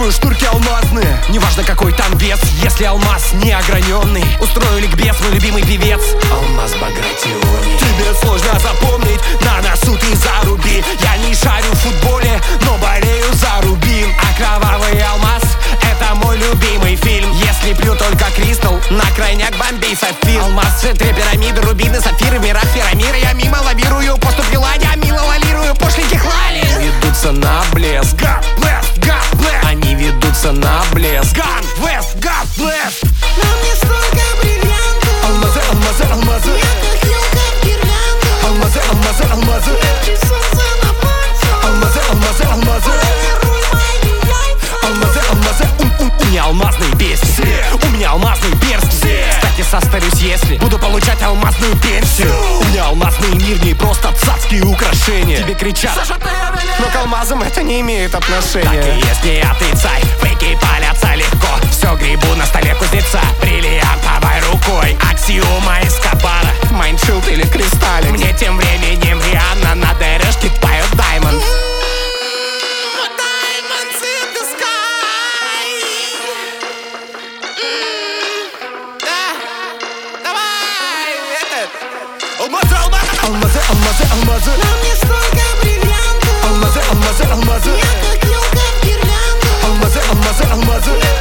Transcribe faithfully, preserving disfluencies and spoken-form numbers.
Вытаскиваю шнурки алмазные, неважно какой там вес, если алмаз не ограненный. Устрою ликбез, мой любимый певец Алмаз Багратиони. Тебе сложно запомнить, на носу ты заруби. Я не шарю в футболе, но болею за Рубин. А кровавый алмаз — это мой любимый фильм. Если пью только кристалл, на крайняк бомбей сапфир. Алмаз, три пирамиды, рубины, сапфиры, в мирах пирамида. Я мимо лавирую, поступила, я мило лавирую, пошли хлали. Ведутся на блеск, God bless, God bless. Они ведутся на блеск, God bless, God bless. На мне столько бриллиантов, Алмазы, алмазы, алмазы, я как елка в гирлянду. алмазы, алмазы, алмазы, Ярче солнца на пальцах, алмазы, алмазы, алмазы, полируй мои яйца. алмазы, алмазы. У, у, у меня алмазные песни, у меня алмазные перстни. Кстати, состарюсь, если буду получать алмазную пенсию. У меня алмазный мир, не просто цацкие украшения. Тебе кричат, но к алмазам это не имеет отношения. Так и есть, не я, ты царь, фейки палятся легко. Все грибу на столе кузнеца, бриллиантовой рукой. Аксиома Эскобара, Майншилд или Кристалликс. Мне тем временем Рианна на дырышке поет Diamonds. Diamonds in the sky. Алмазы, алмазы, алмазы, алмазы. На мне столько бриллиантов, Алмазы, алмазы, алмазы, я как елка в гирлянду. алмазы, алмазы, алмазы.